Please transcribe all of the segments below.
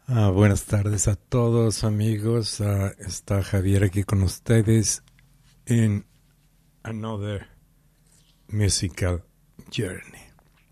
Buenas tardes a todos, amigos. Está Javier aquí con ustedes en another musical journey.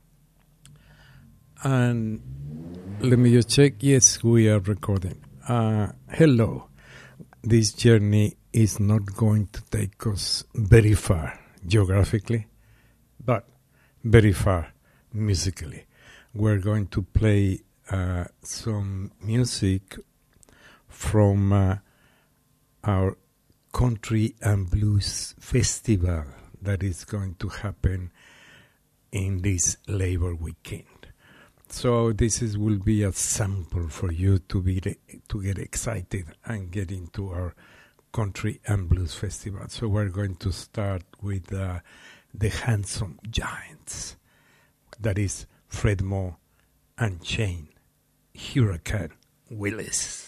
And let me just check. Yes, we are recording. Hello. This journey is not going to take us very far geographically, but very far musically. We're going to play some music from our Country and Blues Festival that is going to happen in this Labor Weekend. So will be a sample for you to get excited and get into our Country and Blues Festival. So we're going to start with the Handsome Giants. That is Fred Moore and Shane Hurricane Willis.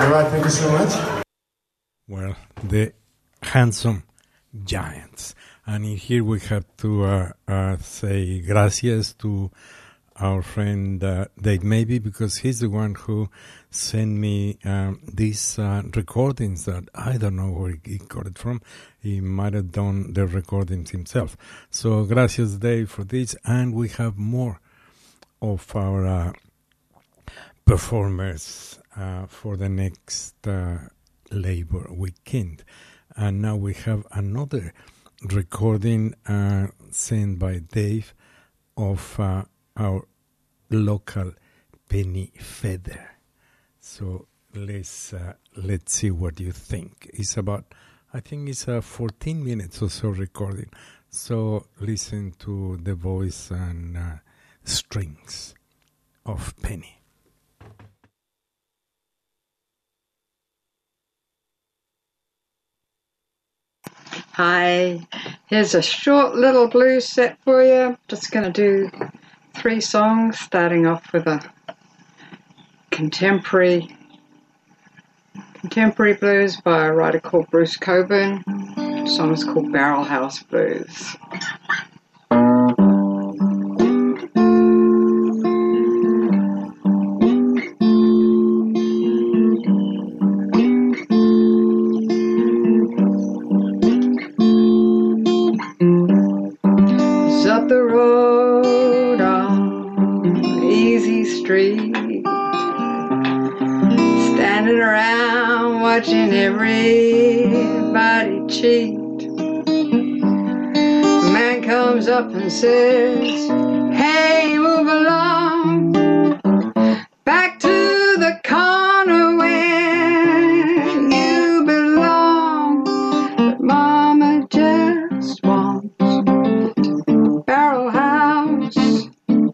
All right, thank you so much. Well, the handsome giants. And in here we have to say gracias to our friend Dave Maybe, because he's the one who sent me these recordings that I don't know where he got it from. He might have done the recordings himself. So gracias, Dave, for this. And we have more of our performers for the next Labor Weekend. And now we have another recording sent by Dave of our local Penny Feather. So let's see what you think. It's about, I think it's a 14 minutes or so recording. So listen to the voice and strings of Penny. Hi, here's a short little blues set for you. Just going to do 3 songs, starting off with a contemporary blues by a writer called Bruce Cockburn. The song is called Barrel House Blues. Up the road on Easy Street, standing around watching everybody cheat. A man comes up and says, "Hey, move along back to the corner where you belong." But Mama just wants Barrel House.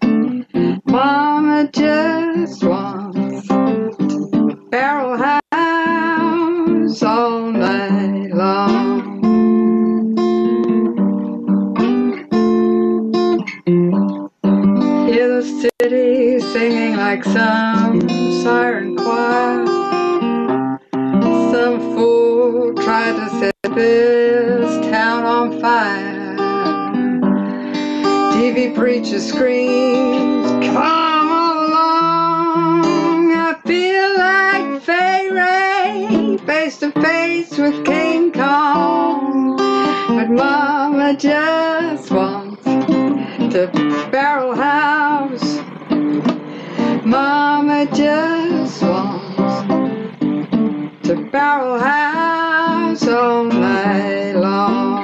Mama just wants Barrel House all night long. Hear the city singing like some siren choir. Some fool tried to set this town on fire. TV preacher screams, "Come along." I feel like Fay Ray, face to face with King Kong. But Mama just wants to Barrel House. Mama just wants to Barrel House all night long.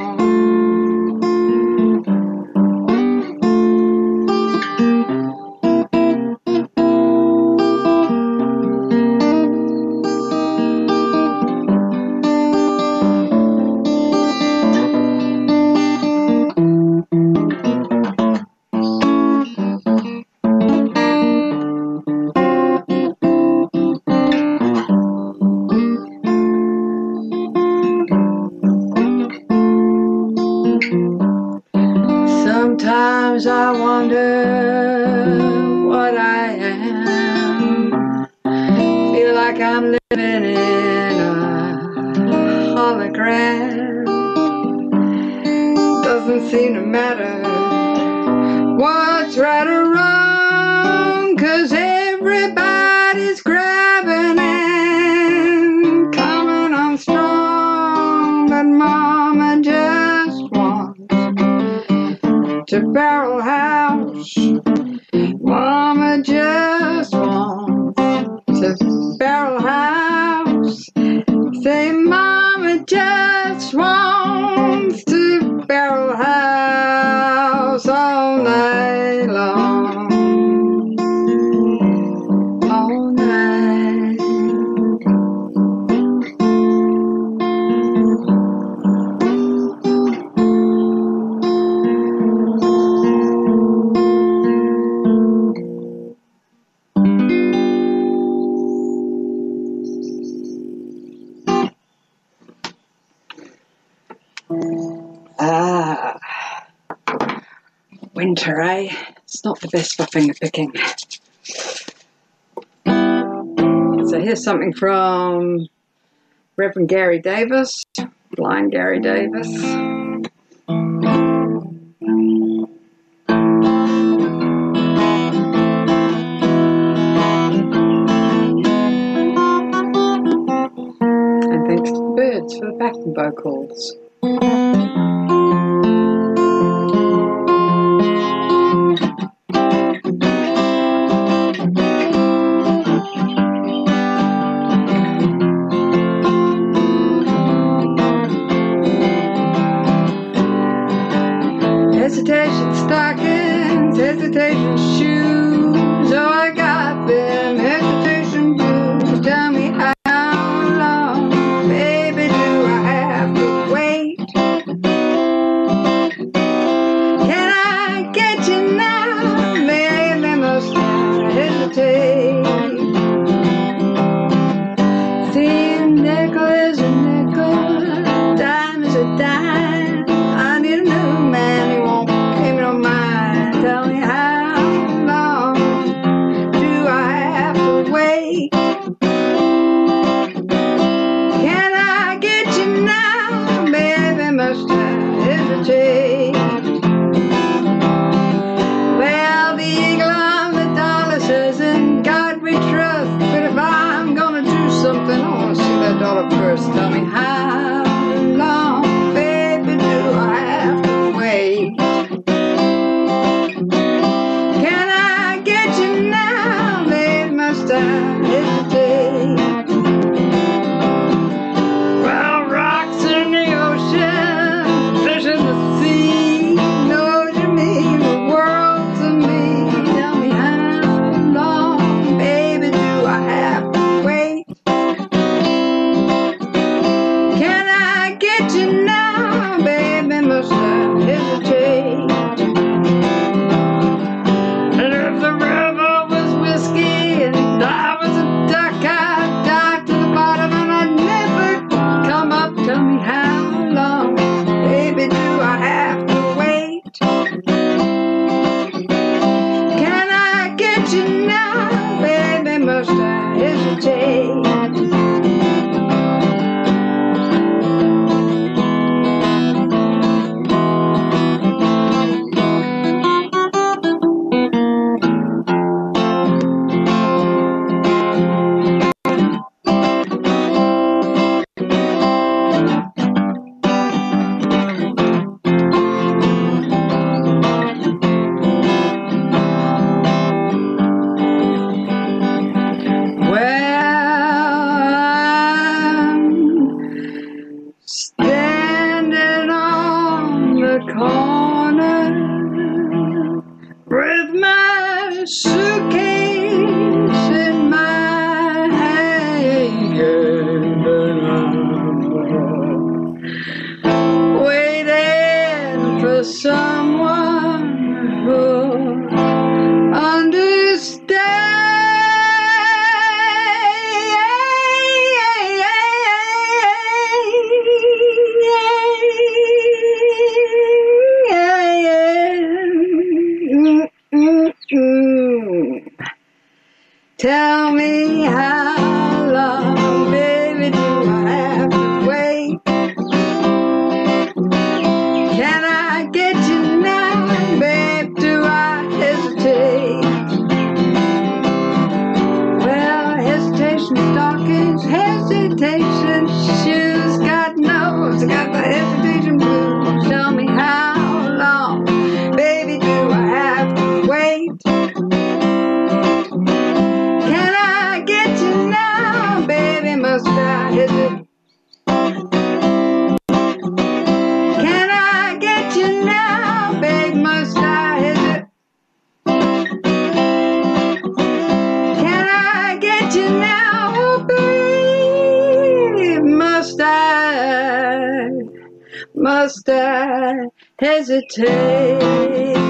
Sometimes I wonder what I am. Feel like I'm living in a hologram. Doesn't seem to matter what's right or wrong, 'cause everybody's grabbing and coming on strong. But Mama just wants to Barrel House. Mama just wants to Barrel House. Say Mama just wants to Barrel House all night long. All night. Winter, eh? It's not the best for finger picking. So here's something from Reverend Gary Davis, blind Gary Davis. And thanks to the birds for the backing vocals. Hesitation stockings, hesitation shoes. Oh, I got them hesitation blues. Tell me how long, baby, do I have to wait? Can I get you now, baby? Must I hesitate? See, nickel is a nickel, dime is a dime. I need a new man, he won't pay me no mind. Tell me how long do I have to wait? Can I get you now, baby? Must I hesitate? Well, the eagle on the dollar says, in God we trust. But if I'm gonna do something, I wanna see that dollar first. Tell me how long, baby, do I have to wait? Can I get you now, baby? Must I hesitate? Well, rocks in the ocean, fish in the sea, knows you mean the world to me. Tell me how long, baby, do I have to wait? Can I get you now, baby? Must I hesitate? And if the river was whiskey and I was a duck, I'd dive to the bottom and I'd never come up. Tell me how long, baby, do I have to wait? Can I get you now, baby? Must I hesitate? Standing on the corner with my suitcase in my hand, waiting for someone who understands. Tell me how long, baby, do I have to wait? Can I get you now, babe? Do I hesitate? Well, hesitation stockings, hesitation shoes. God knows I got the hesitation blues. Tell me how long, baby, do I have to wait? Can I get you now, baby? Must I hesitate? Can I get you now, babe? Must I hesitate? Can I get you now, oh, babe? Must I hesitate?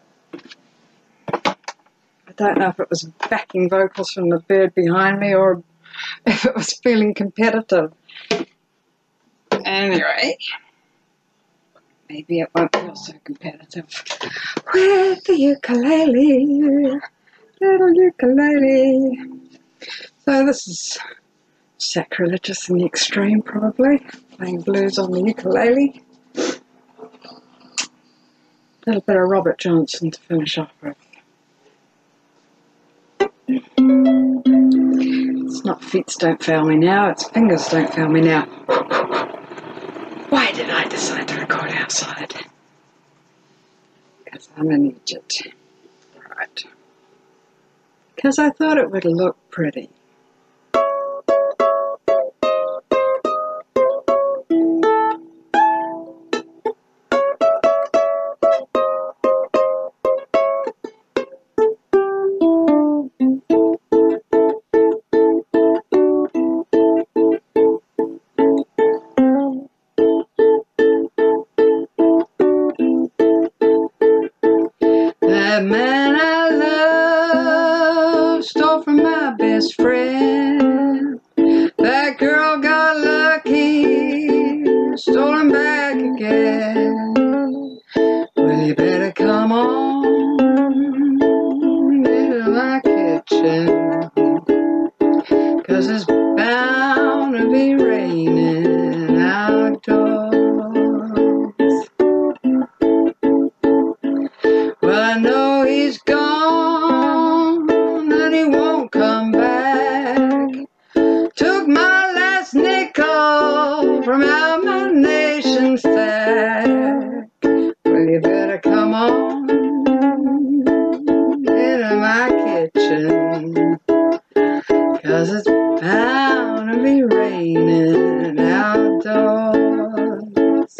I don't know if it was backing vocals from the bird behind me or if it was feeling competitive. Anyway, maybe it won't feel so competitive with the ukulele, little ukulele. So this is sacrilegious in the extreme, probably, playing blues on the ukulele. A little bit of Robert Johnson to finish off with. It's not feet don't fail me now, it's fingers don't fail me now. Why did I decide to record outside? Because I'm an idiot. Right. Because I thought it would look pretty. That man I love stole from my best friend. That girl got lucky, stole him back again. Well, you better come on into my kitchen, 'cause it's bound to be raining outdoors. Well, I know he's gone and he won't come back. Took my last nickel from out my nation's sack. Well, you better come on into my kitchen, 'cause it's bound to be raining outdoors.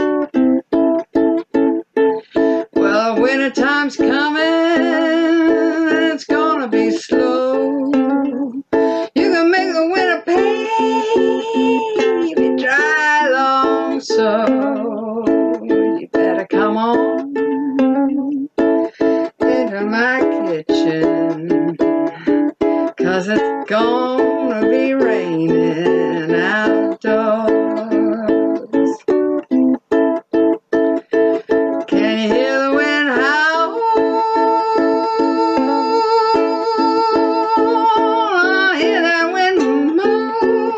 Well, winter time's coming, and it's gonna be slow. You can make the winter baby dry long, so you better come on into my kitchen, 'cause it's gonna be raining outdoors. Can you hear the wind howl? I hear that wind moan.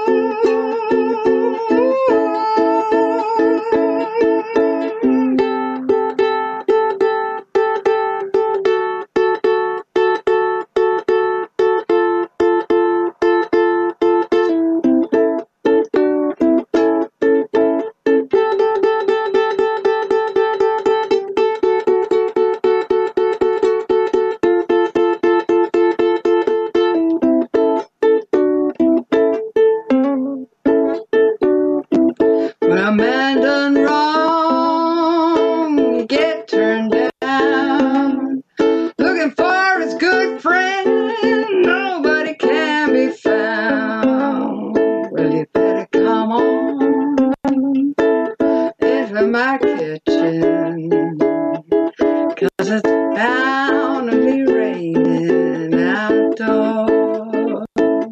When a man done wrong, you get turned down. Looking for his good friend, nobody can be found. Well, you better come on into my kitchen, 'cause it's bound to be raining outdoors.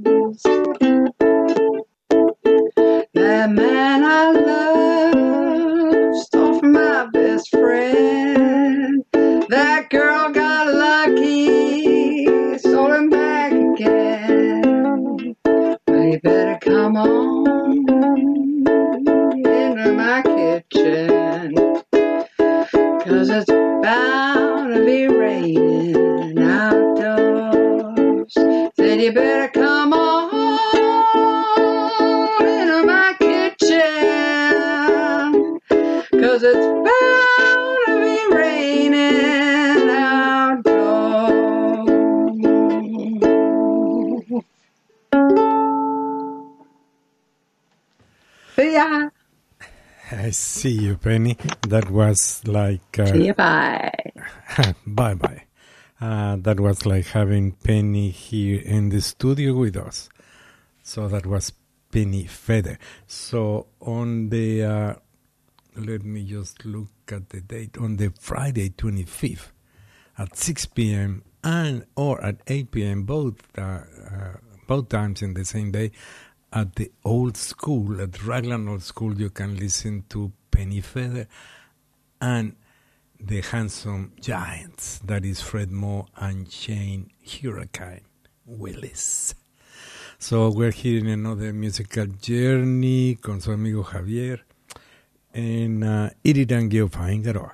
That man I love stole from my best friend. That girl got lucky, stole him back again. Well, you better come on into my kitchen, 'cause it's bound to be raining outdoors. Said you better come on into my kitchen, 'cause it's bound to be raining outdoors. See ya. I see you, Penny. That was like... See ya, bye. Bye-bye. That was like having Penny here in the studio with us. So that was Penny Feder. So on the... let me just look at the date. On the Friday 25th at 6 p.m. and or at 8 p.m. both both times in the same day. At the old school, at Raglan Old School, you can listen to Penny Feather and the Handsome Giants, that is Fred Moore and Shane Hurricane Willis. So we're here in another musical journey con su amigo Javier en Irirangi of Aingaroa,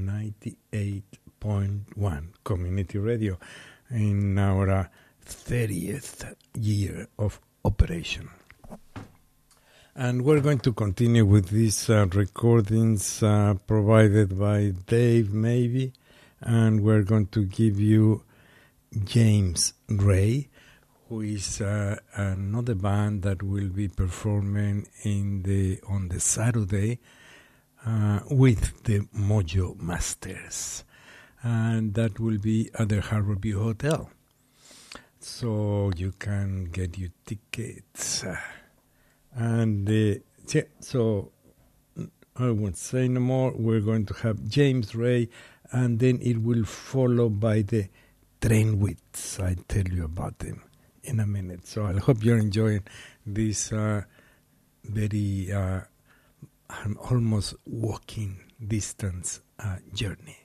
98.1 Community Radio in our 30th year of operation. And we're going to continue with these recordings provided by Dave Maybe, and we're going to give you James Ray, who is another band that will be performing on the Saturday with the Mojo Masters, and that will be at the Harborview Hotel. So you can get your tickets. And so I won't say no more. We're going to have James Ray, and then it will follow by the Trainwits. I'll tell you about them in a minute. So I hope you're enjoying this very almost walking distance journey.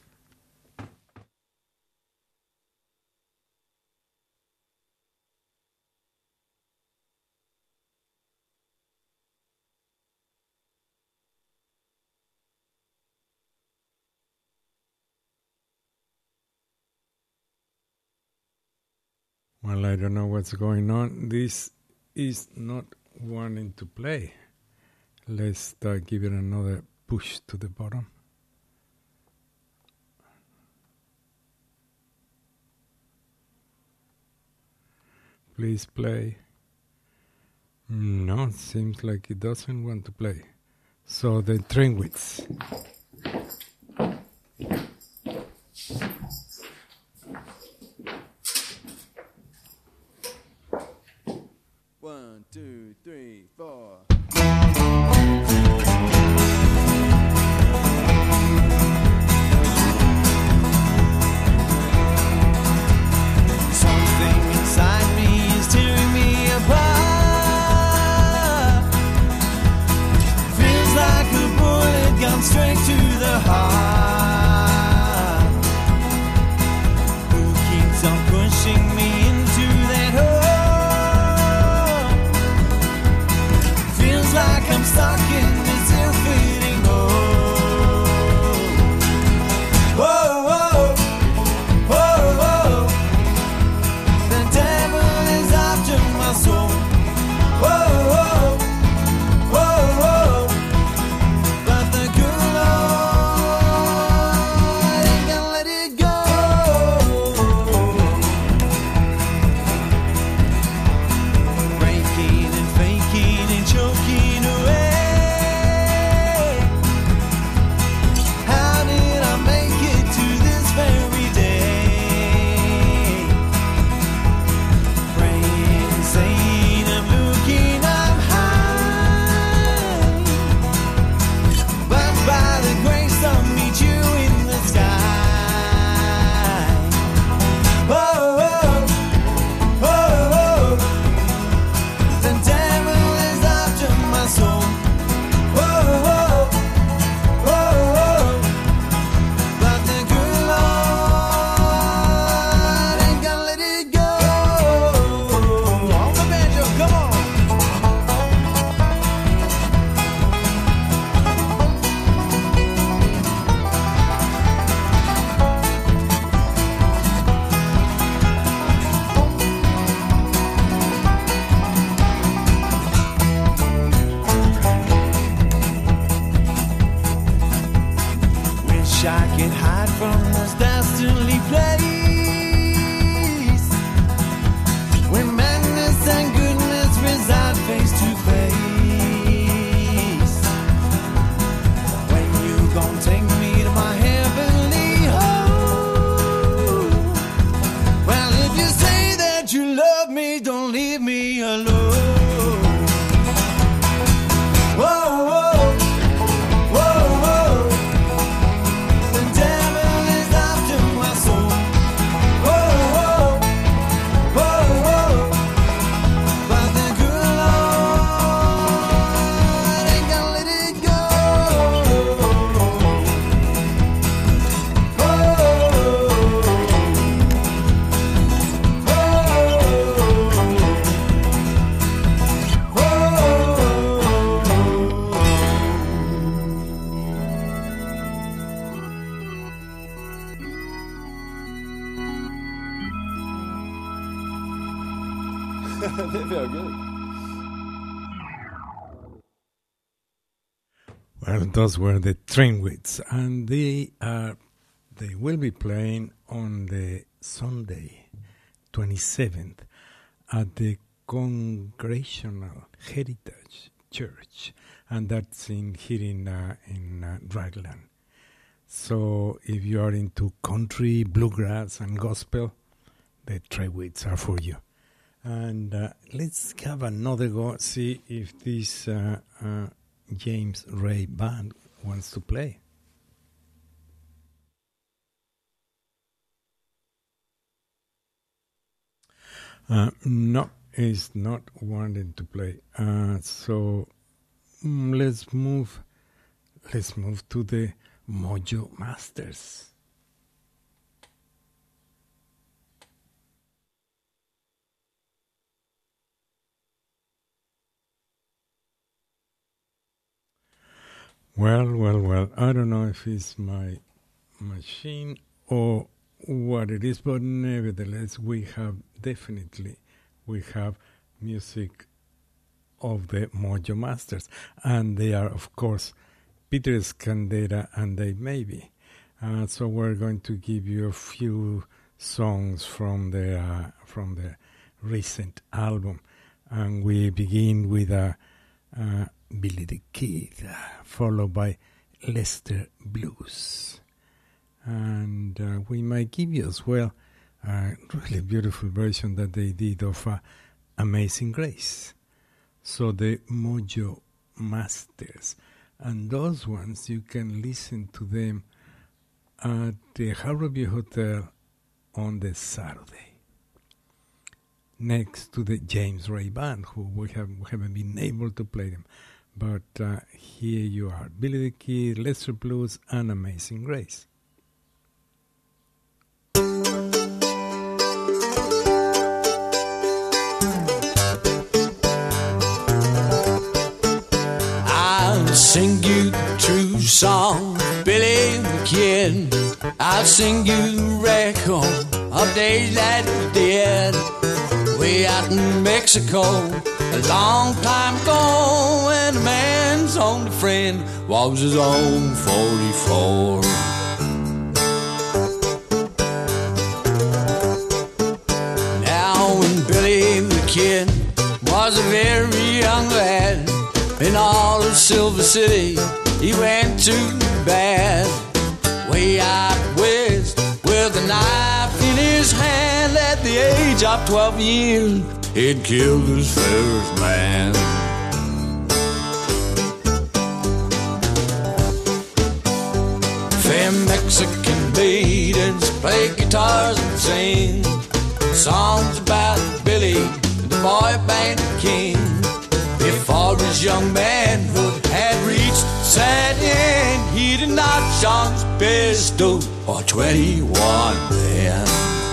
Well, I don't know what's going on. This is not wanting to play. Let's give it another push to the bottom. Please play. No, it seems like it doesn't want to play. So the Trainwits. 1, 2, 3, 4. Something inside me is tearing me apart. Feels like a bullet gone straight to the heart. Who keeps on pushing me into that hole? Like I'm stuck in this ill-fitting hole. Whoa, whoa, whoa, whoa. The devil is after my soul. Whoa, whoa, whoa, whoa. But the good Lord ain't gonna let it go. Det är höger. Well, those were the Trainwits, and they will be playing on the Sunday, 27th, at the Congregational Heritage Church, and that's in Raglan. So if you are into country, bluegrass, and gospel, the Trainwits are for you. And let's have another go, see if this James Ray Band wants to play. No, he's not wanting to play. So let's move to the Mojo Masters. Well, I don't know if it's my machine or what it is, but nevertheless, we have music of the Mojo Masters, and they are, of course, Peter Scandera and Dave Maybe. So we're going to give you a few songs from the recent album, and we begin with Billy the Kid, followed by Lester Blues. And we might give you as well a really beautiful version that they did of Amazing Grace. So the Mojo Masters. And those ones, you can listen to them at the Harborview Hotel on the Saturday, next to the James Ray Band, who we haven't been able to play them. But here you are, Billy the Kid, Lester Blues, and Amazing Grace. I'll sing you the true song, Billy the Kid. I'll sing you the record of days that we did way out in Mexico a long time ago, when a man's only friend was his own 44. Now when Billy the Kid was a very young lad, in all of Silver City he went to bad, way out west with a knife in his hand. At the age of 12 years he'd killed his first man. Fair Mexican maidens play guitars and sing songs about Billy, the boy band king. Before his young manhood had reached sad end, he did not shoot his pistol for 21 men.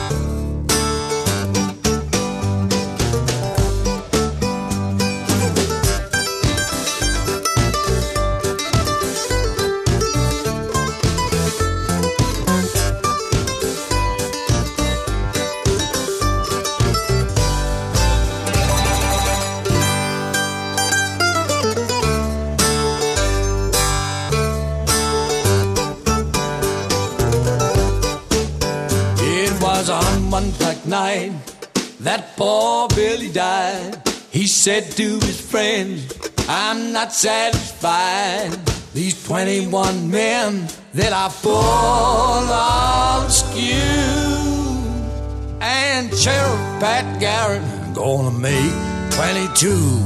One black night that poor Billy died. He said to his friends, I'm not satisfied. These 21 men that I pulled off skew, and Sheriff Pat Garrett gonna make 22.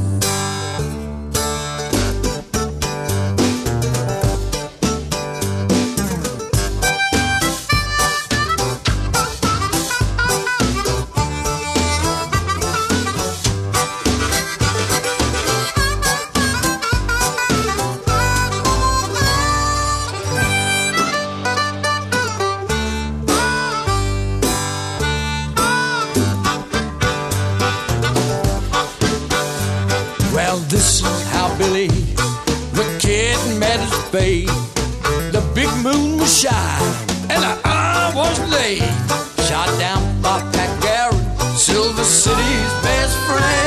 This is how Billy the Kid met his fate. The big moon was shining and the hour was late. Shot down by Pat Garrett, Silver City's best friend.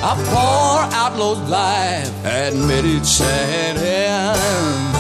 A poor outlaw's life had met its sad end.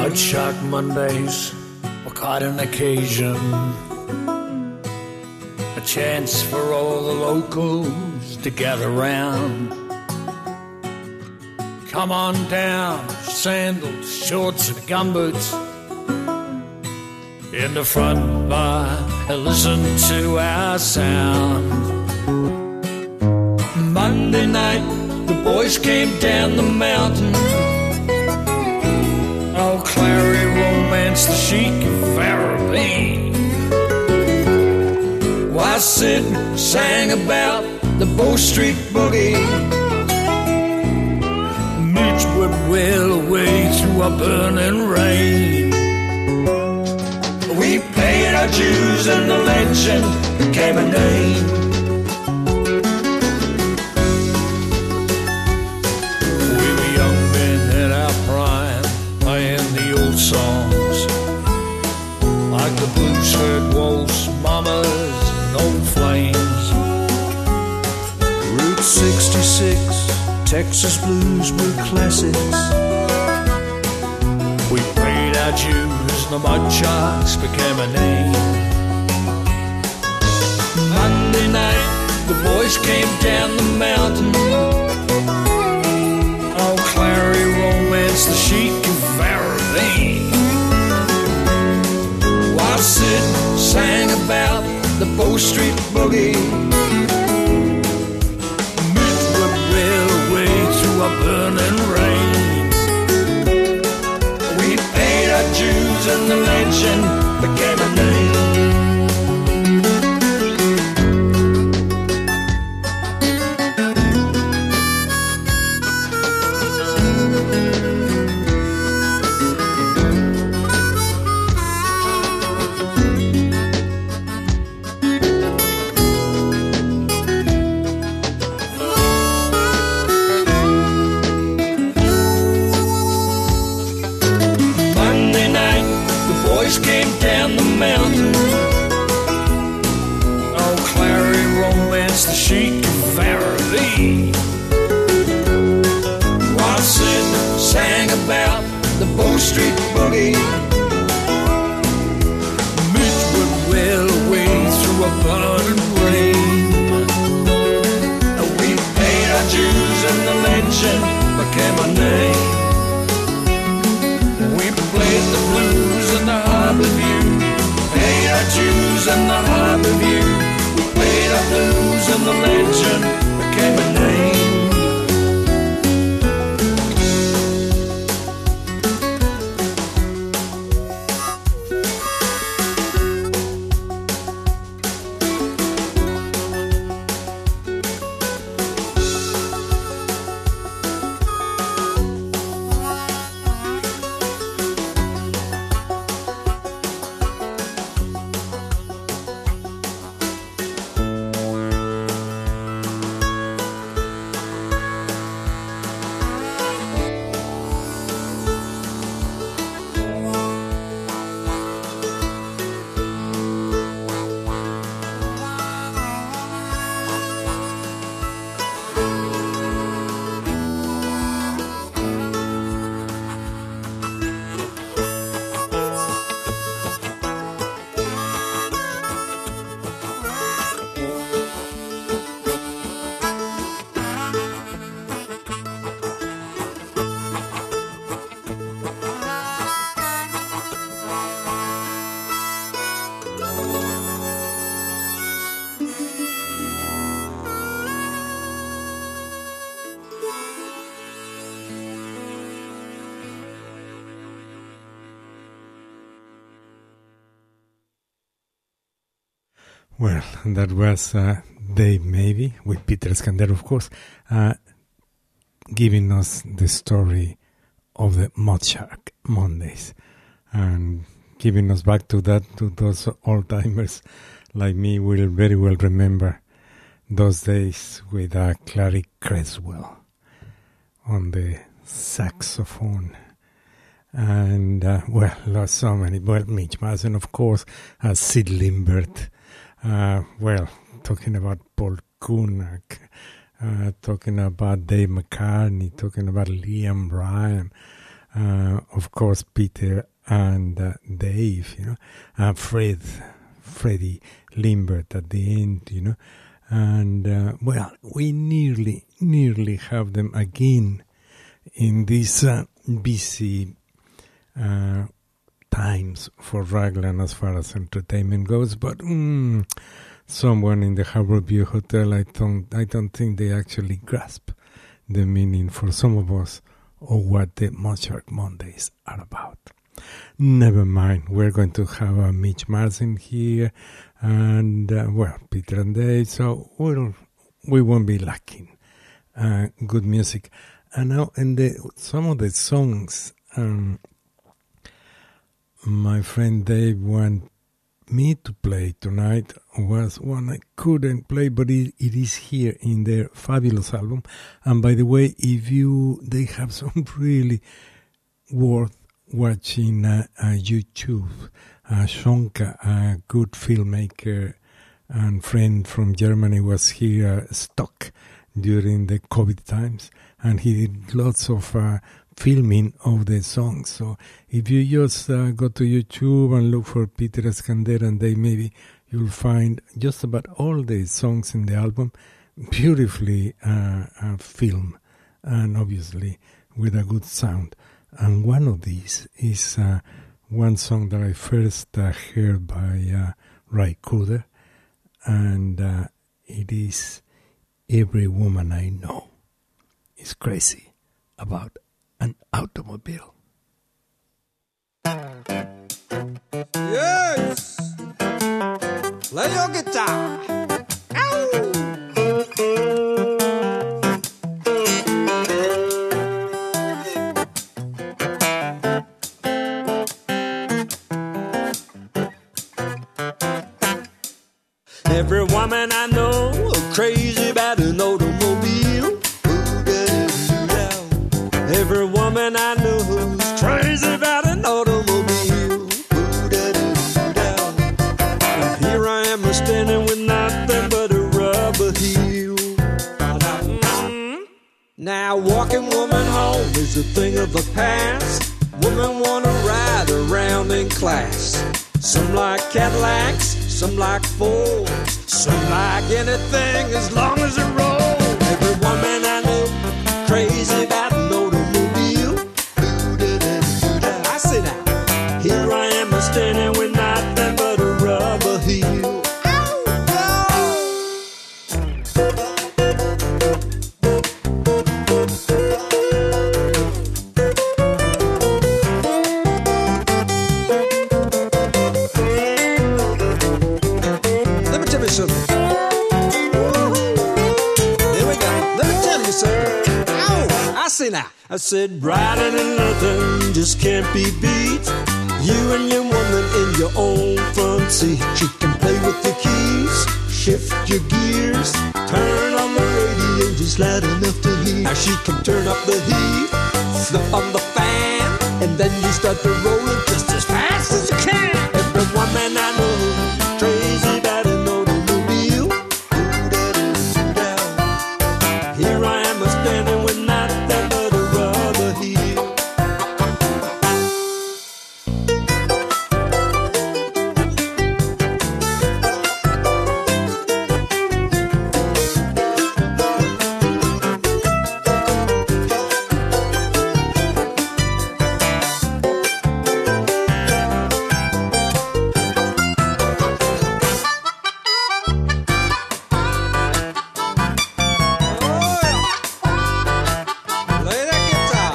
Mudshark Mondays were quite an occasion, a chance for all the locals to gather round. Come on down, sandals, shorts and gumboots, in the front bar and listen to our sound. Monday night, the boys came down the mountain. Oh, Clary romance, the chic of Arabine. Why Sid sang about the Bow Street Boogie. Mitch would wail away through a burning rain. We paid our dues and the legend became a name. We were young men in our prime, playing the old songs, like the blues heard waltz, mamas and old flames. Route 66, Texas blues were classics. We paid our dues, the Mudsharks became a name. Monday night, the boys came down the mountain. Oh, Clary romance, the chic of Arabine. While Sid sang about the Bow Street Boogie, Mitch would wail away through a burning rain. We paid our dues and the legend became a name. Came down the mountain. Oh, Clary romance, the chic of Arabine. While Sid sang about the Bow Street Boogie, Mitch would wail away through a burning rain. We paid our dues and the legend became a name. We played the blues and the Harbor View, paid our dues and the Harbor View. We paid our blues and the legend became a name. Well, that was Dave Maybe, with Peter Skander, of course, giving us the story of the Mudshark Mondays, and giving us back to that, to those old-timers like me will very well remember those days with Clary Creswell on the saxophone. And, well, so many. Well, Mitch Mason, of course, Sid Limbert. Talking about Paul Kunak, talking about Dave McCartney, talking about Liam Bryan, of course, Peter and Dave, Freddie Limbert at the end, and well, we nearly have them again in these busy times for Raglan as far as entertainment goes, but someone in the Harborview Hotel, I don't think they actually grasp the meaning for some of us of what the Mozart Mondays are about. Never mind, we're going to have Mitch Martin here, and Peter and Dave, so we won't be lacking good music. And now, some of the songs my friend Dave wanted me to play tonight was one I couldn't play, but it is here in their fabulous album. And by the way, they have some really worth watching YouTube. Shonka, a good filmmaker and friend from Germany, was here stuck during the COVID times, and he did lots of filming of the songs. So if you just go to YouTube and look for Peter Escander and Dave, maybe you'll find just about all the songs in the album beautifully filmed, and obviously with a good sound. And one of these is one song that I first heard by Ry Cooder, and it is Every Woman I Know Is Crazy About an Automobile. Yes! Play your guitar. Ow! Every woman I know crazy about an automobile. Every woman I know who's crazy about an automobile. And here I am standing with nothing but a rubber heel. Now walking woman home is a thing of the past. Women wanna ride around in class. Some like Cadillacs, some like Fords, some like anything as long as it rolls. Every woman I know crazy about an automobile. I say now, here I am standing with nothing but a rubber heel. Let me tell you something. Here we go. Let me tell you something. I say now. I said riding in nothing just can't be beat. You and your woman in your own front seat. She can play with the keys, shift your gears, turn on the radio just loud enough to hear. Now she can turn up the heat, flip on the fan, and then you start to roll it just as fast as you can. Every woman I know crazy about an automobile. Here I am standing with nothing but a rubber heel. Play that guitar.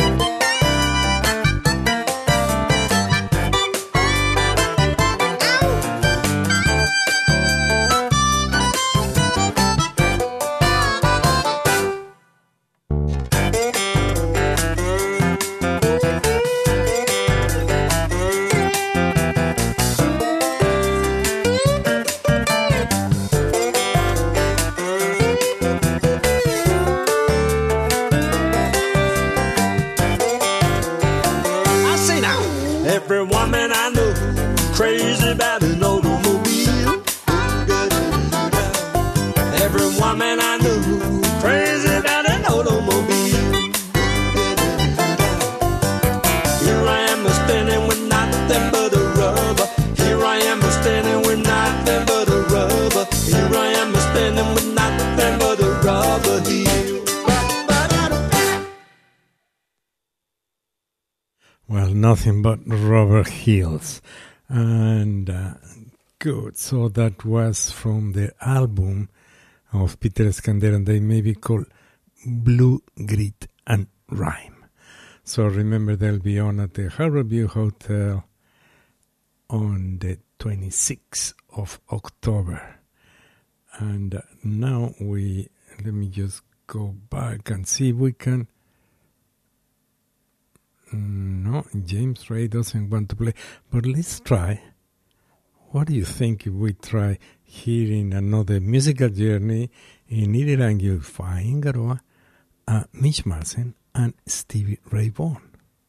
I say now, every woman I know crazy about an automobile. Every woman I know crazy about an automobile. Well, nothing but Robert Hills. And good. So that was from the album of Peter Escandera, and they may be called Blue, Grit, and Rhyme. So remember, they'll be on at the Harborview Hotel on the 26th of October. And now let me just go back and see if we can. No, James Ray doesn't want to play, but let's try. What do you think if we try hearing another musical journey in Irirangi Whaingaroa, Mitch Marsen and Stevie Ray Vaughan?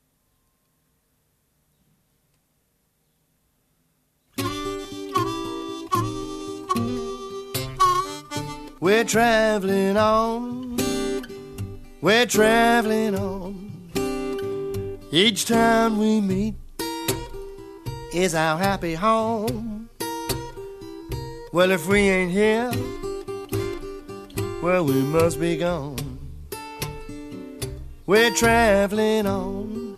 We're traveling on, we're traveling on. Each time we meet is our happy home. Well, if we ain't here, well, we must be gone. We're traveling on.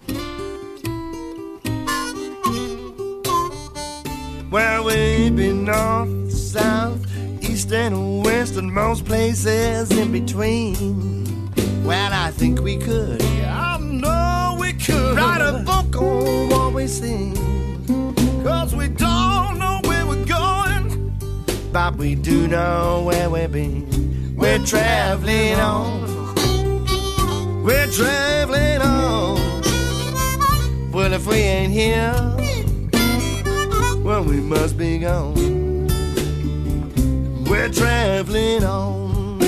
Well, we've been north, south, east and west, and most places in between. Well, I think we could, I know we could, write a book on what we sing. 'Cause we don't know where we're going, but we do know where we've been. We're traveling on, we're traveling on. Well, if we ain't here, well, we must be gone. We're traveling on.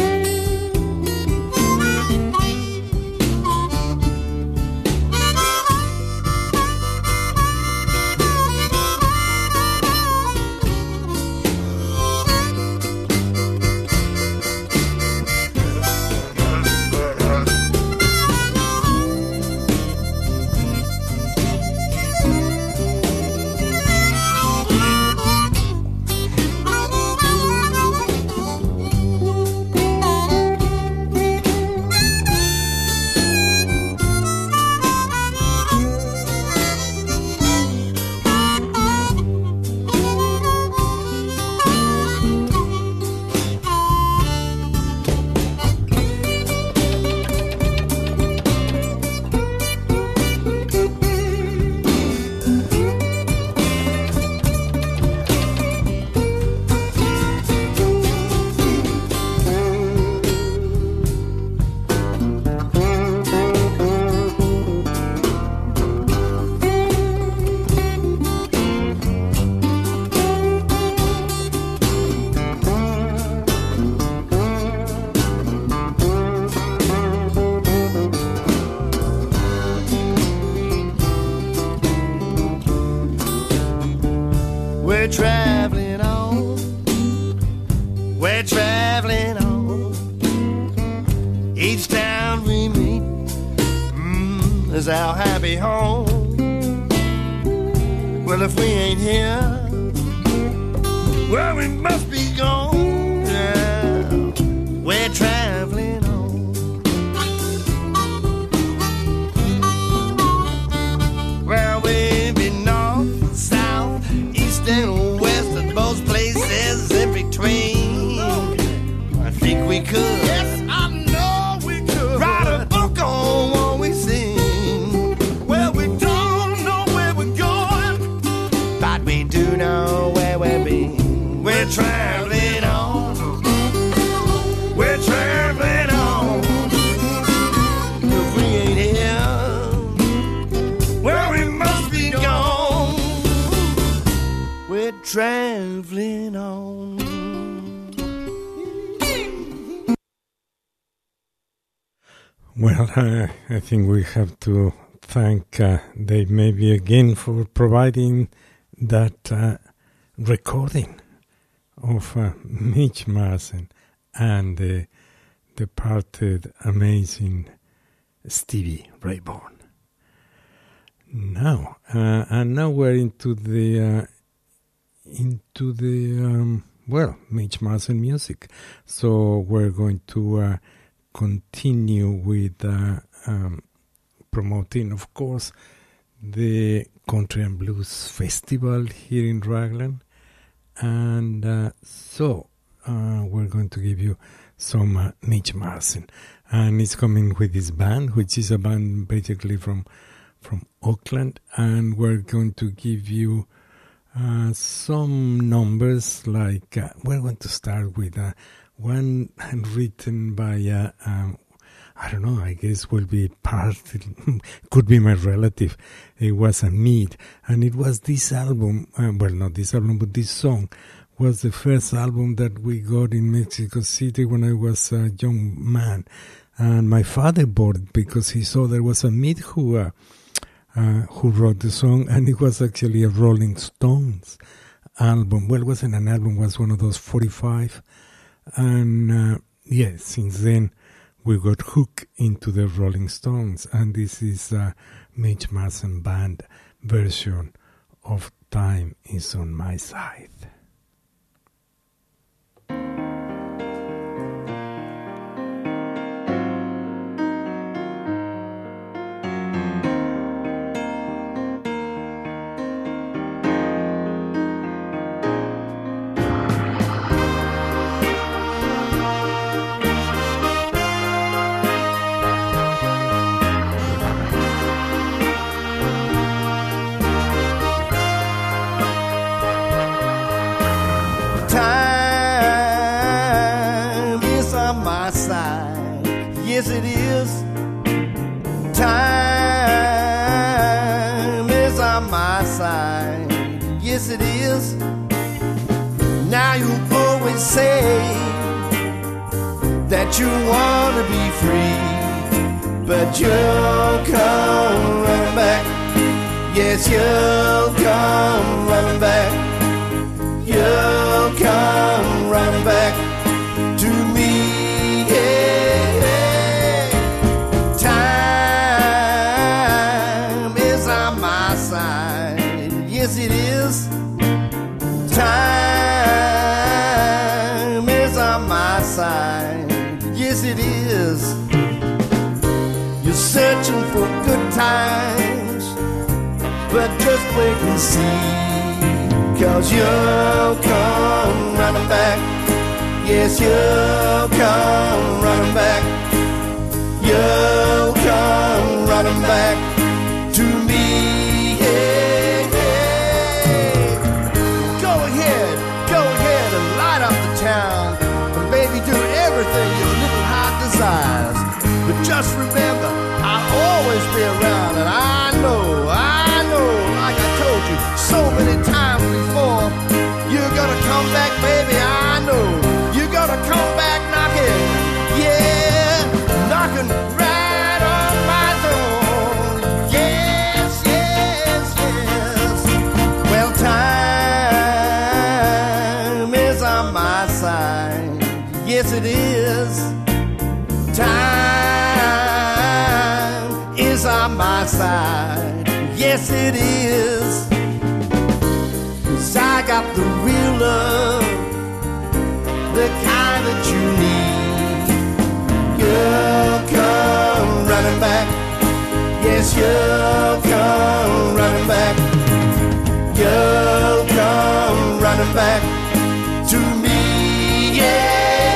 We're traveling on, we're traveling on. Each town we meet is our happy home. Well, if we ain't here, well, we must be gone. Yeah. We're traveling on. Well, we've been north, south, east and west, and most places in between. I think we could. Yes, I know we could. Write a book on what we sing. Well, we don't know where we're going, but we do know where we've been. We're traveling on. We're traveling on. If we ain't here, well, we must be gone. We're traveling on. Well, I think we have to thank Dave Maybe again for providing that recording of Mitch Marsen and the departed amazing Stevie Ray Vaughan. Now, and now we're into the Mitch Marsen music. So we're going to continue with promoting, of course, the Country and Blues Festival here in Raglan. And so we're going to give you some Mitch Marson. And he's coming with his band, which is a band basically from Auckland. And we're going to give you some numbers, like we're going to start with one written by I don't know, I guess will be could be my relative. It was a Mead, and it was this album, well, not this album, but this song was the first album that we got in Mexico City when I was a young man. And my father bought it because he saw there was a Mead who wrote the song, and it was actually a Rolling Stones album. Well, it wasn't an album, it was one of those 45. And yes, since then, we got hooked into the Rolling Stones, and this is a Mitch Marson band version of Time Is On My Side. Yes, it is. Time is on my side. Yes, it is. Now you always say that you want to be free, but you'll come running back. Yes, you'll come running back. You'll come running back to me. Yes, it is. Time is on my side. Yes, it is. You're searching for good times, but just wait and see, 'cause you'll come running back. Yes, you'll come running back. You'll come running back to me. And baby, do everything your little heart desires. But just remember, I'll always be around. And I know, like I told you so many times before, you're gonna come back, baby. I know you're gonna come back knocking. Yeah, knocking right on my door. Yes, yes, yes. Well, time is on my side. Yes, it is. Time is on my side. Yes, it is. 'Cause I got the real love, the kind that you need. You'll come running back. Yes, you'll come running back. You'll come running back to me. Yeah.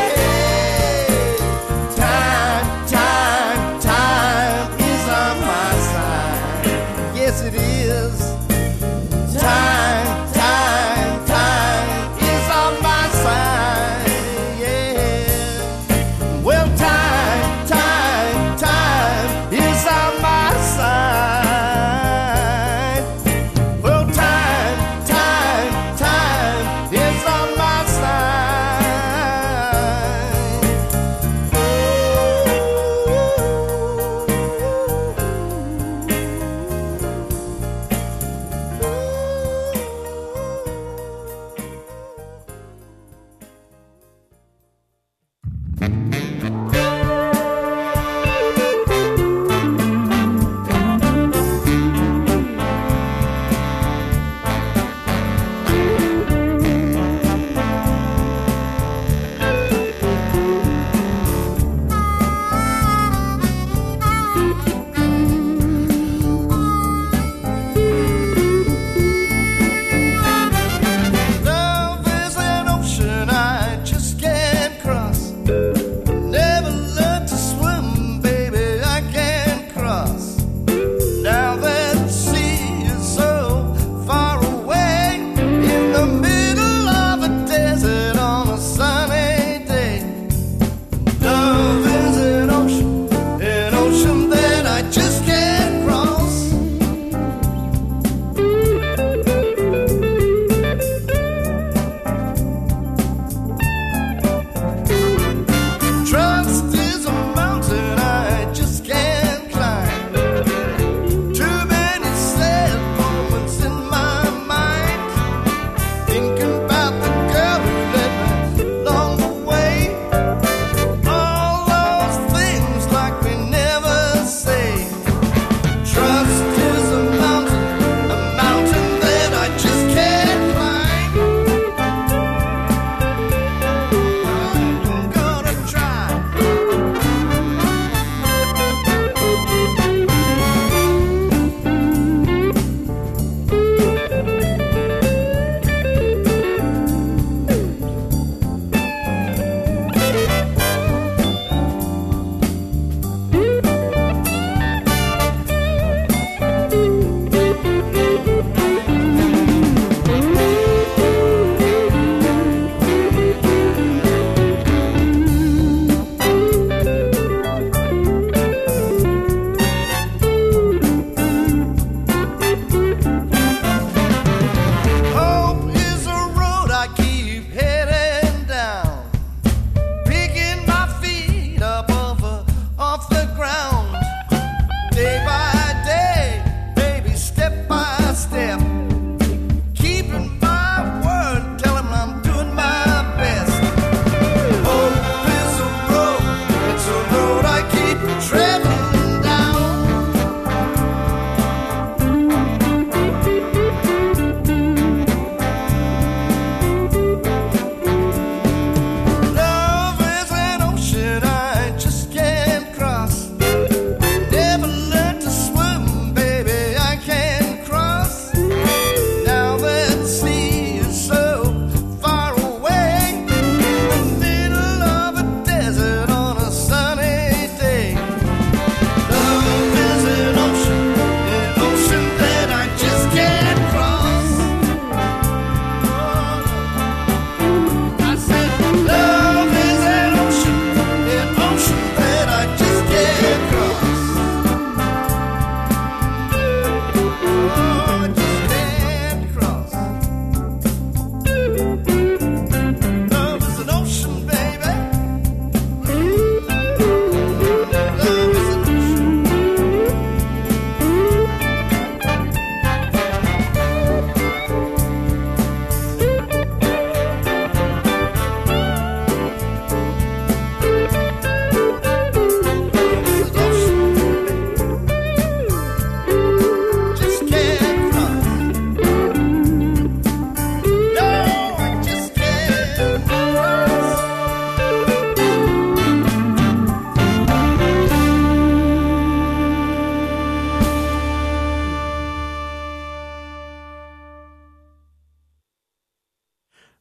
Yes, it is. Time is on my side. Yeah. Well, time is on my side. Well, time is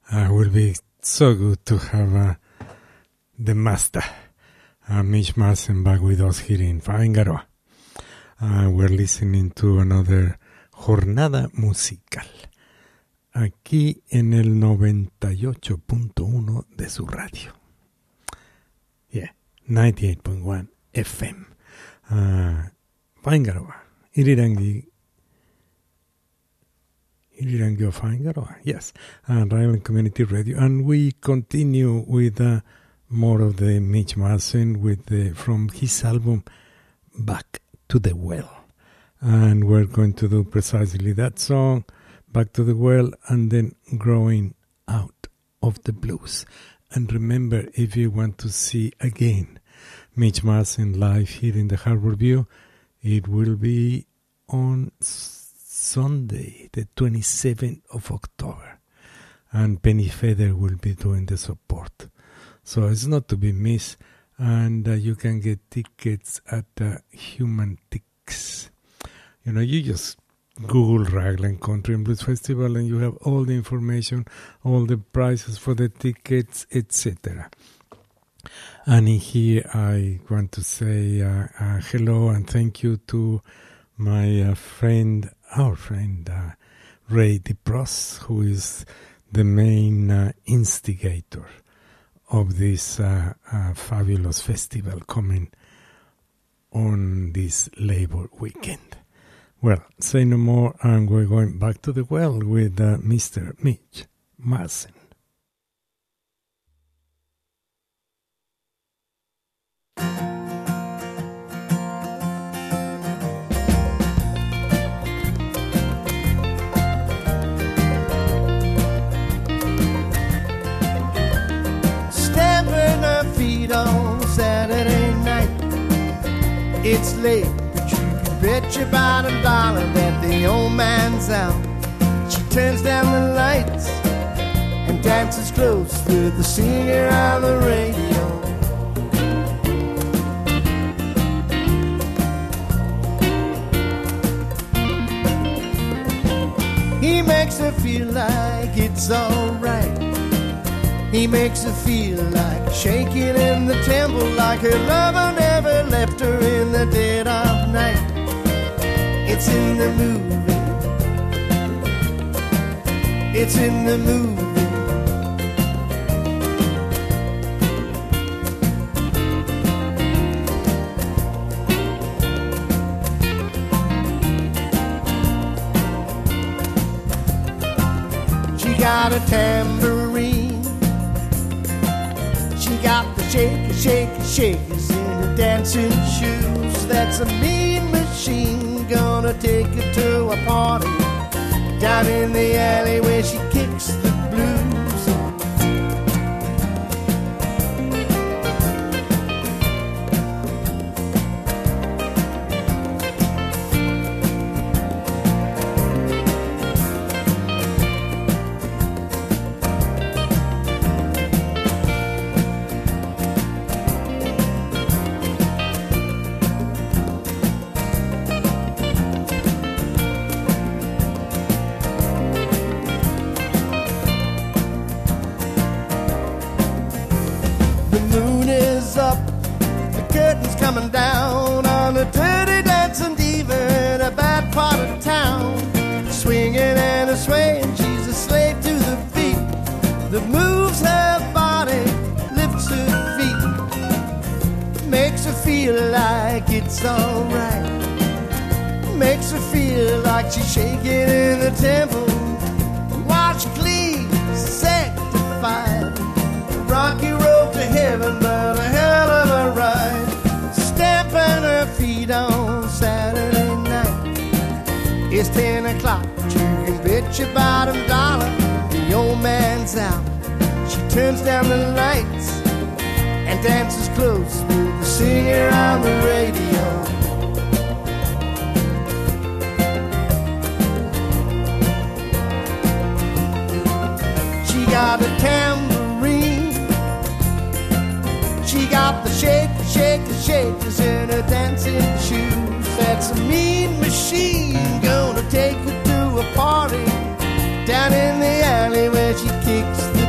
Will be so good to have the master, Mitch Marsen, back with us here in Faengaroa. We're listening to another Jornada Musical, aquí en el 98.1 de su radio. Yeah, 98.1 FM. Faengaroa, Irirangi Faengaroa, yes, Ryland Community Radio. And we continue with more of the Mitch Marsen from his album Back to the Well. And we're going to do precisely that song, Back to the Well, and then Growing Out of the Blues. And remember, if you want to see again Mitch Marsen live here in the Harbor View, it will be on Sunday, the 27th of October. And Penny Feather will be doing the support. So it's not to be missed. And you can get tickets at Human Tix. You know, you just Google Raglan Country and Blues Festival and you have all the information, all the prices for the tickets, etc. And in here I want to say hello and thank you to my our friend Ray DePros, who is the main instigator of this fabulous festival coming on this Labor weekend. Well, say no more, and we're going back to the well with Mr. Mitch Marsen. Stamping her feet on Saturday night. It's late, but you can bet your bottom dollar that the old man's out. She turns down the lights and dances close with the singer on the radio. He makes her feel like it's alright. He makes her feel like shaking in the temple, like her lover never left her in the dead of night. It's in the movie. It's in the movie. She got a tambourine. She got the shakers in her dancing shoes. That's a mean machine, gonna take her to a party down in the alley where she kicks the blues. Coming down on a dirty dancing diva in a bad part of town. Swinging and a swaying, she's a slave to the beat that moves her body, lifts her feet, makes her feel like it's alright, makes her feel like she's shaking in the temple while she cleans, sanctified. A rocky road to heaven, but a hell of a ride. Stamping her feet on Saturday night. It's 10 o'clock, but you can bet your bottom dollar the old man's out. She turns down the lights and dances close with the singer on the radio. She got a tambourine. She got the shakers in her dancing shoes. That's a mean machine, gonna take her to a party down in the alley where she kicks the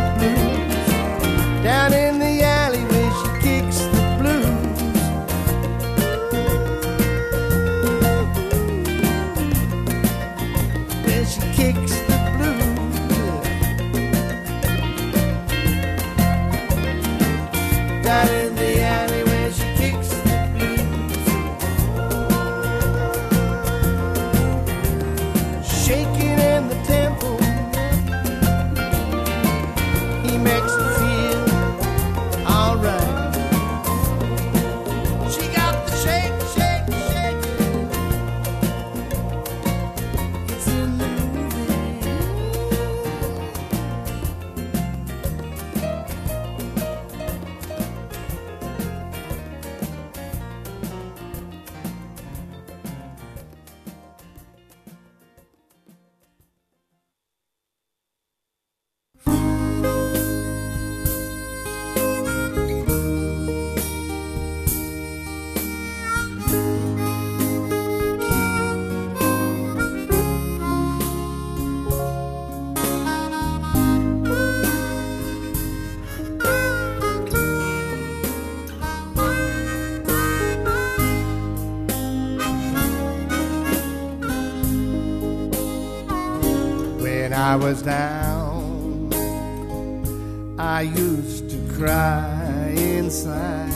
I was down, I used to cry inside.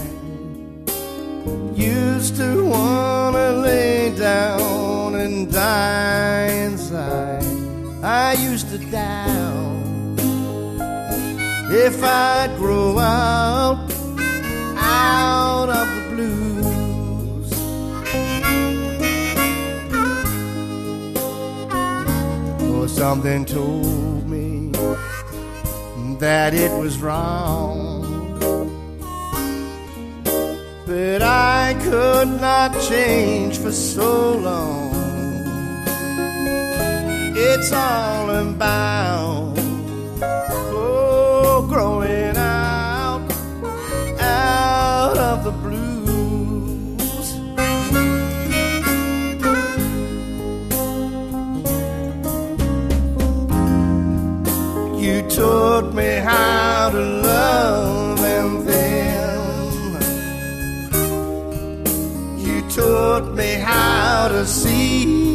Used to wanna lay down and die inside. I used to doubt if I'd grow out of the blues. Oh, something told me that it was wrong, but I could not change for so long. It's all about, oh, growing out of the blues. You taught me how to love, and then you taught me how to see.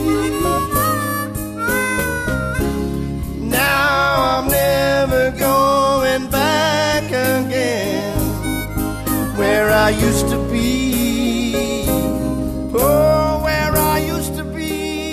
Now I'm never going back again where I used to be. Oh, where I used to be.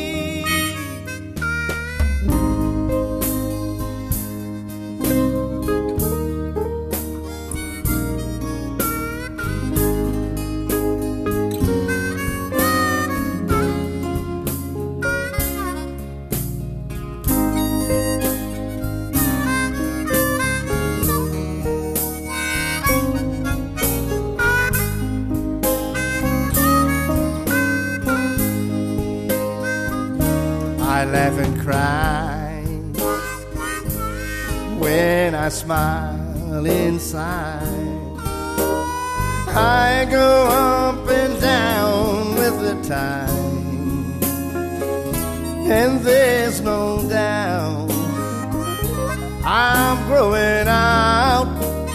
I laugh and cry when I smile inside. I go up and down with the time, and there's no doubt I'm growing out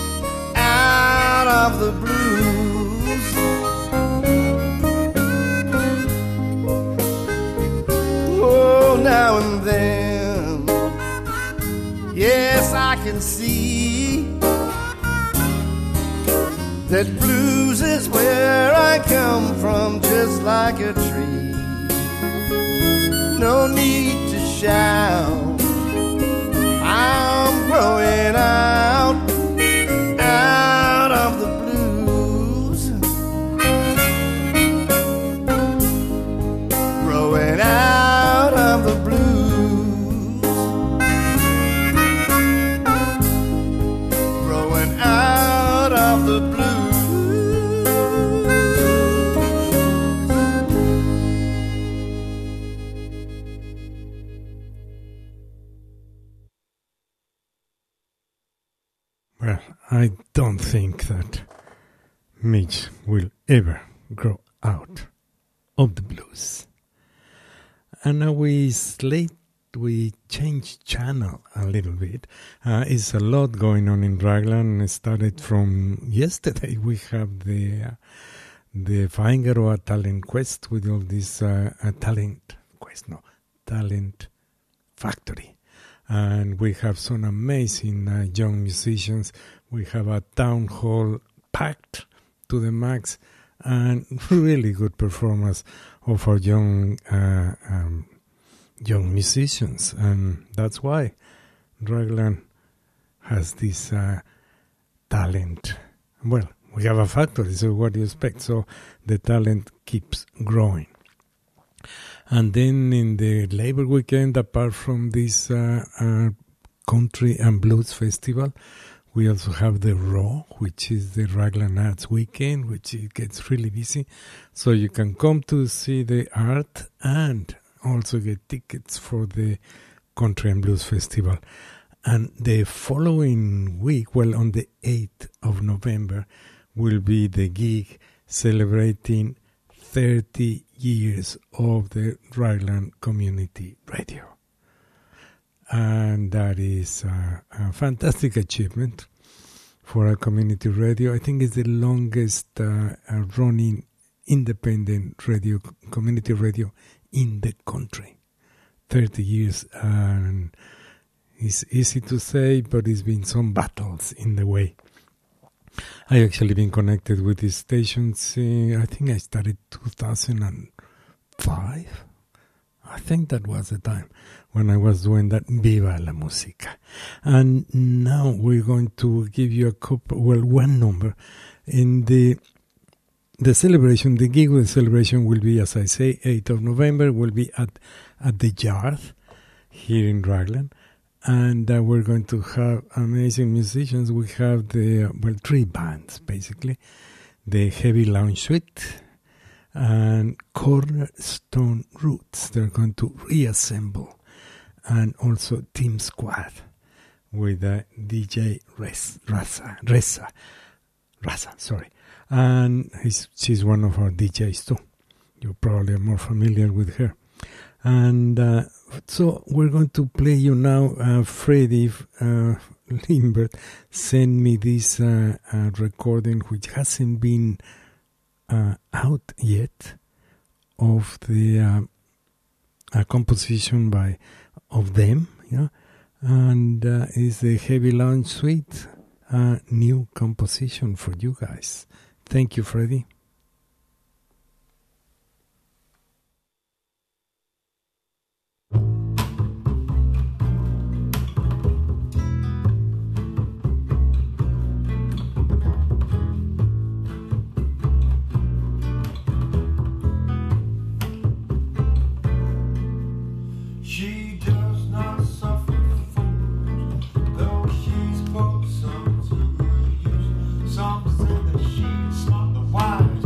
of the blues. Oh, now and then, yes, I can see that blues is where I come from, just like a tree. No need to shout, I'm growing out of the blues. Growing out of the blues. Growing out of the blues. Well, I don't think that Mitch will ever grow out of the blues. And now we change channel a little bit. It's a lot going on in Raglan. It started from yesterday. We have the Feingaroa Talent Quest with all this talent factory. And we have some amazing young musicians. We have a town hall packed to the max, and really good performance of our young musicians. And that's why Raglan has this talent. Well, we have a factory, so what do you expect? So the talent keeps growing. And then in the Labor Weekend, apart from this country and blues festival, we also have the Raw, which is the Raglan Arts Weekend, which it gets really busy. So you can come to see the art and also get tickets for the Country and Blues Festival. And the following week, well, on the 8th of November, will be the gig celebrating 30 years of the Raglan Community Radio. And that is a fantastic achievement for a community radio. I think it's the longest running independent radio, community radio in the country. 30 years, and it's easy to say, but it's been some battles in the way. I actually been connected with these stations. I think I started 2005. I think that was the time when I was doing that Viva la Música. And now we're going to give you one number. In the celebration, the gig with the celebration will be, as I say, 8th of November, will be at the Yard here in Raglan. And we're going to have amazing musicians. We have three bands, basically. The Heavy Lounge Suite and Cornerstone Roots. They're going to reassemble. And also Team Squad with DJ Reza, sorry. And she's one of our DJs too. You probably are more familiar with her. And so we're going to play you now. Freddie Limbert sent me this recording, which hasn't been out yet, of the composition of them, yeah, and is the Heavy Lounge Suite, new composition for you guys. Thank you, Freddie. Some say that she's not the wife.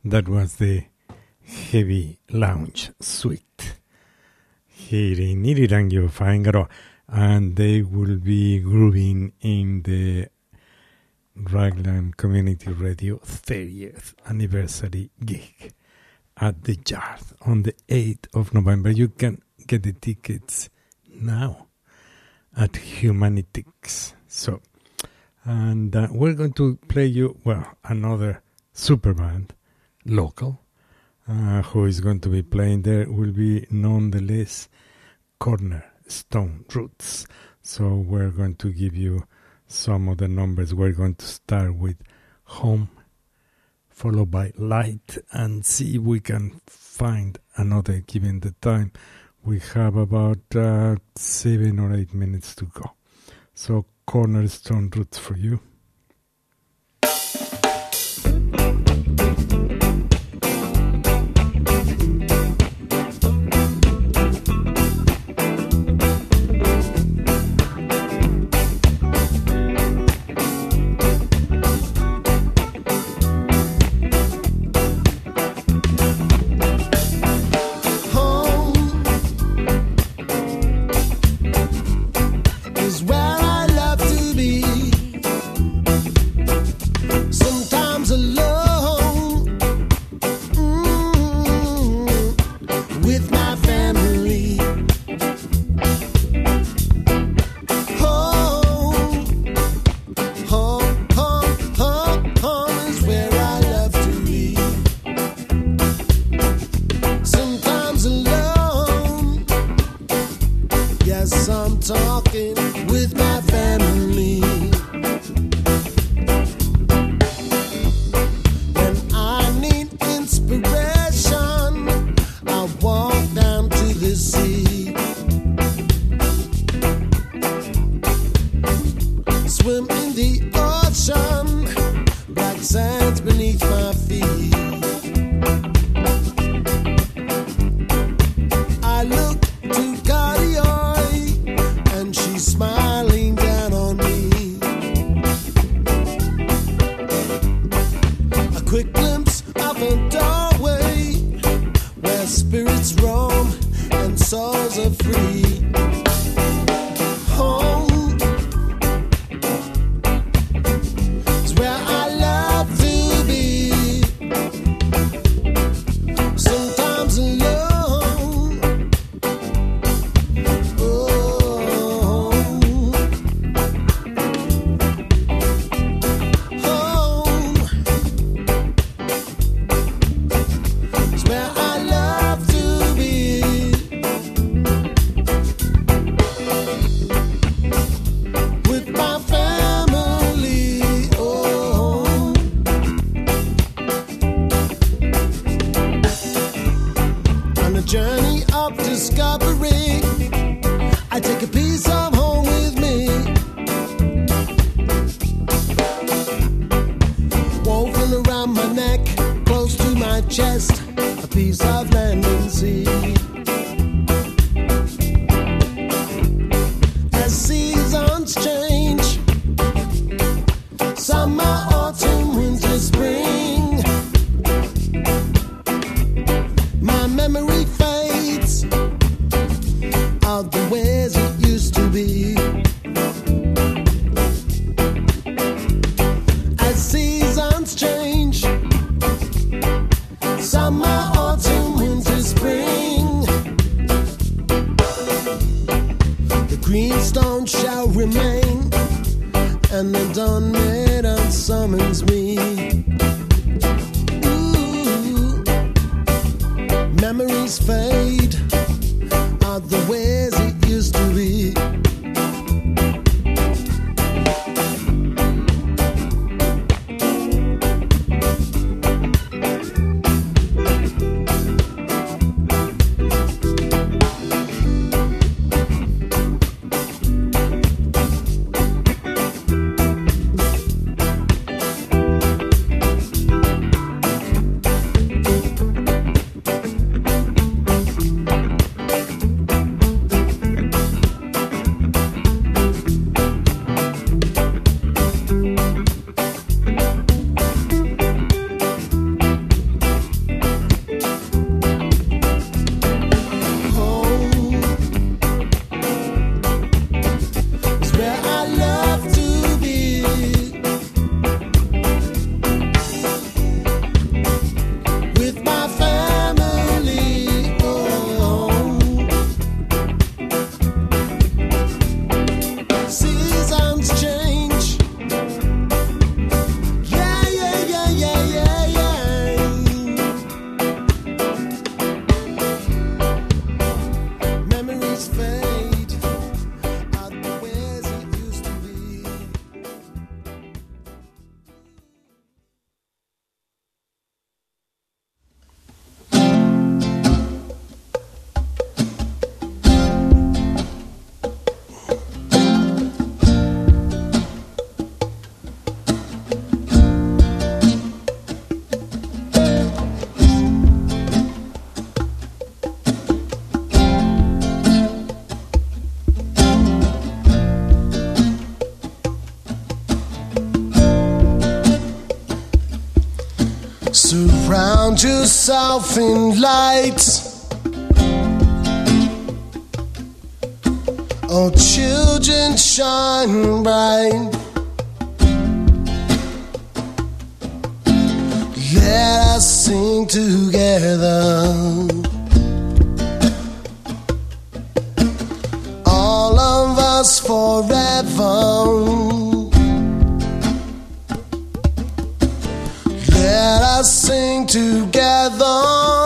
That was the Heavy Lounge Suite here in Irirangi Fangaro, and they will be grooving in the Raglan Community Radio 30th anniversary gig at the Yard on the 8th of November. You can get the tickets now at Humanitics. So, and we're going to play you, well, another super band, local, who is going to be playing there will be nonetheless Cornerstone Roots. So we're going to give you some of the numbers. We're going to start with Home, followed by Light, and see if we can find another given the time. We have about 7 or 8 minutes to go. So Cornerstone Roots for you. Surround yourself in light. Oh, children, shine bright. Let us sing together. All of us forever. Let us sing together.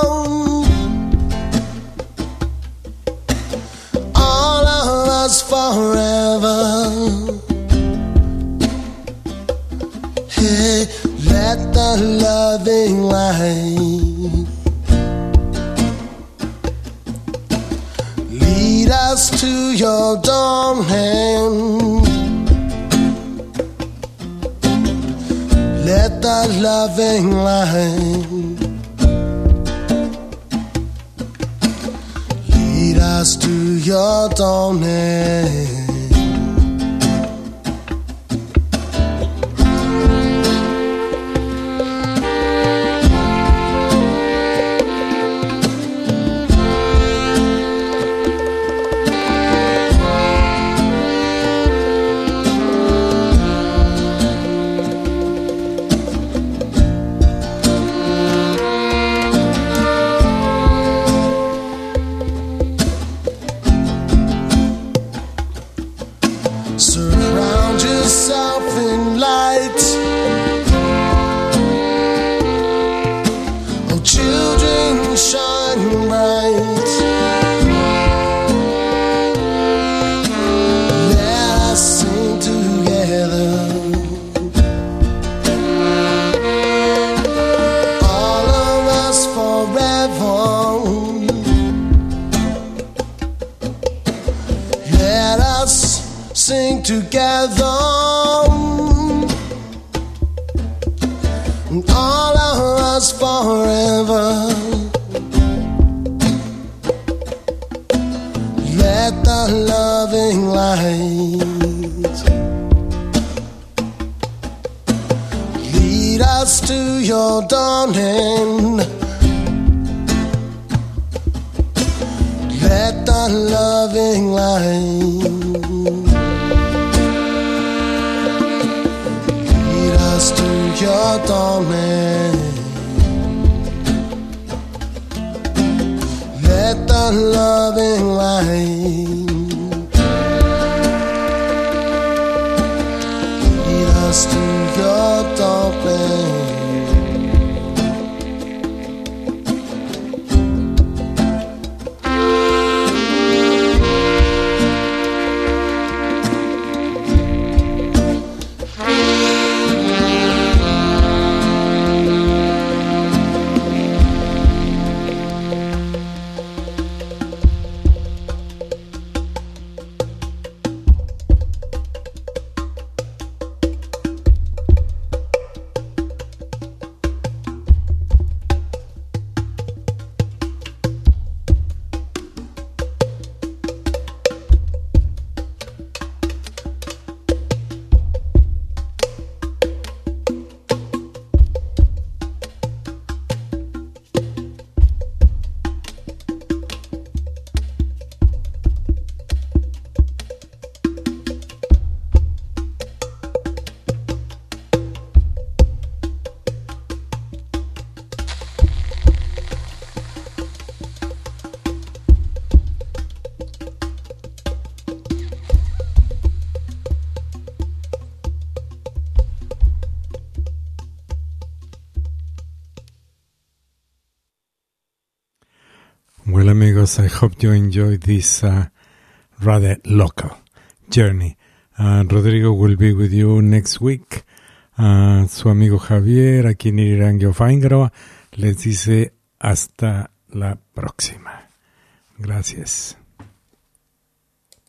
All of us forever. Hey, let the loving light lead us to your dawn hand. Let the loving light lead us to your dawn end. Surround yourself in light. Oh, children, shine bright. Let us sing together. All of us forever. Let us sing together. All of us forever. Let the loving light lead us to your dawning. Let the loving light lead us to your dawning. Let the loving light lead us to your dawning. Well, amigos, I hope you enjoyed this rather local journey. Rodrigo will be with you next week. Su amigo Javier, aquí en Iriranguio Feingrova, les dice hasta la próxima. Gracias.